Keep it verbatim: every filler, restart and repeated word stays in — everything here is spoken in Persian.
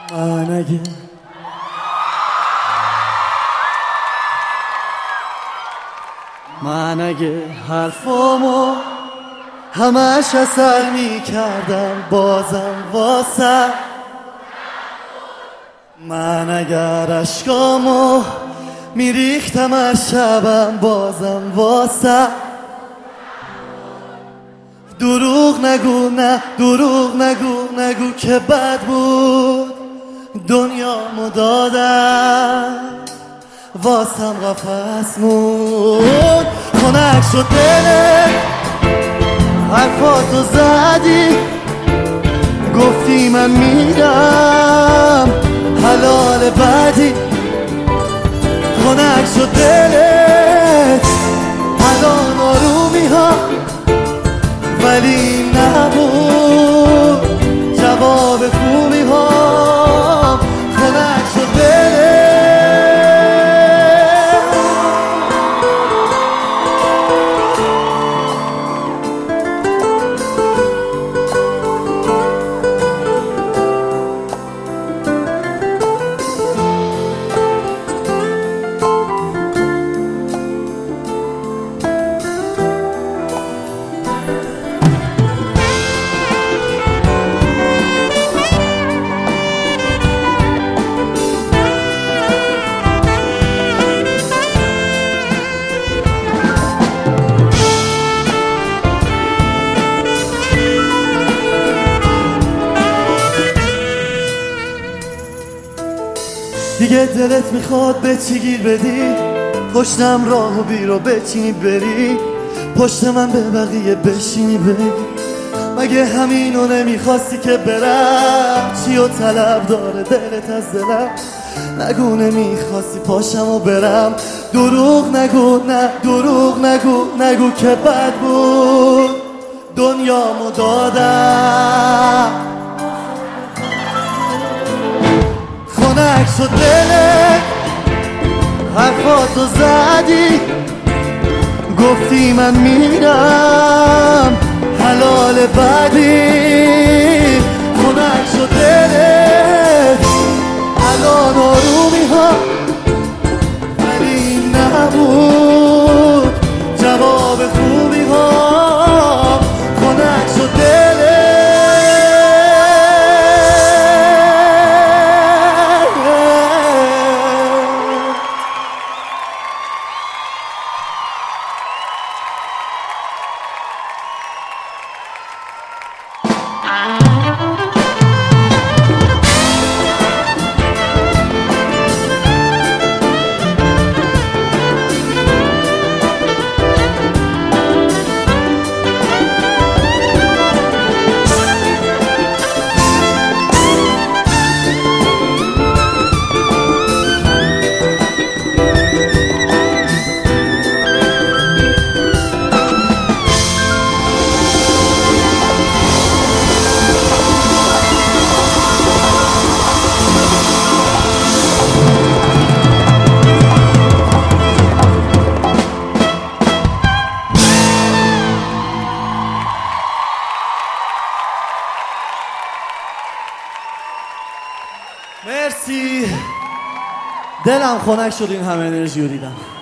من اگه من اگه حرفامو همش اثر میکردم بازم واسه من اگر عشقامو میریختم از شبم بازم واسه دروغ نگو نه دروغ نگو نگو که بد بود دنیامو دادم واسم قفس مون خنک شد دلت حرفاتو زدی گفتی من میرم حلال بعدی خنک شد دلت الان آرومی ها ولی نبود جواب خوبی ها خنک شد دلت دیگه دلت میخواد به چی گیر بدی پشتم راه و بیرو بچینی بری پشت من به بقیه بشینی بگی مگه همینو نمیخواستی که برم چی و طلب داره دلت از دلم نگو نمیخواستی پاشم و برم دروغ نگو نه دروغ نگو نگو که بد بود دنیامو دادم خنک شد دلت حرفاتو زدی گفتی من میرم حلال بعدی خنک شد دلت الان آرومی ها ولی نبود جواب خوبی ها خنک شد دلت مرسی دلم خنک شد این همه انرژی رو دیدم.